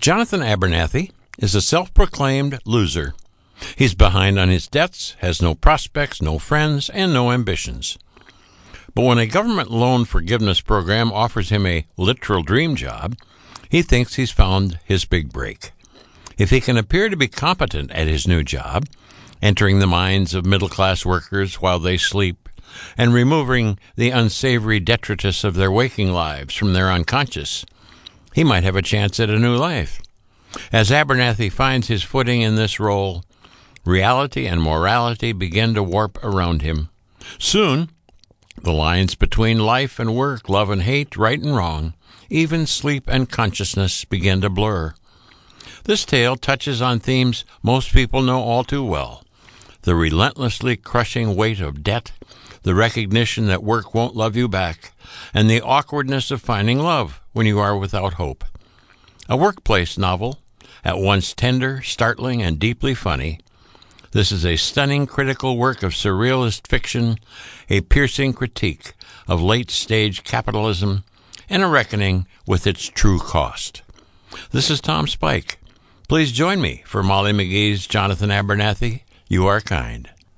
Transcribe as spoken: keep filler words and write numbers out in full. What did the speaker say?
Jonathan Abernathy is a self-proclaimed loser. He's behind on his debts, has no prospects, no friends, and no ambitions. But when a government loan forgiveness program offers him a literal dream job, he thinks he's found his big break. If he can appear to be competent at his new job, entering the minds of middle-class workers while they sleep, and removing the unsavory detritus of their waking lives from their unconscious, he might have a chance at a new life. As Abernathy finds his footing in this role, reality and morality begin to warp around him. Soon, the lines between life and work, love and hate, right and wrong, even sleep and consciousness begin to blur. This tale touches on themes most people know all too well: the relentlessly crushing weight of debt, the recognition that work won't love you back, and the awkwardness of finding love when you are without hope. A workplace novel, at once tender, startling, and deeply funny, this is a stunning critical work of surrealist fiction, a piercing critique of late-stage capitalism, and a reckoning with its true cost. This is Tom Spike. Please join me for Molly McGee's Jonathan Abernathy, You Are Kind.